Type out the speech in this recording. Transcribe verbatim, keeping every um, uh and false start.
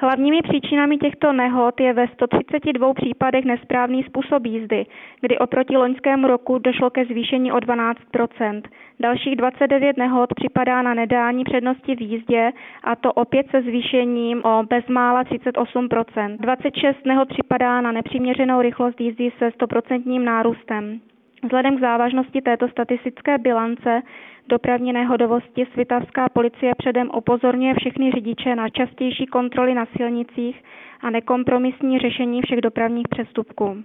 Hlavními příčinami těchto nehod je ve sto třiceti dvou případech nesprávný způsob jízdy, kdy oproti loňskému roku došlo ke zvýšení o dvanáct procent. Dalších dvacet devět nehod připadá na nedání přednosti v jízdě, a to opět se zvýšením o bezmála třicet osm procent. dvacet šest nehod připadá na nepřiměřenou rychlost jízdy se sto procent nárůstem. Vzhledem k závažnosti této statistické bilance dopravní nehodovosti svitavská policie předem upozorňuje všechny řidiče na častější kontroly na silnicích a nekompromisní řešení všech dopravních přestupků.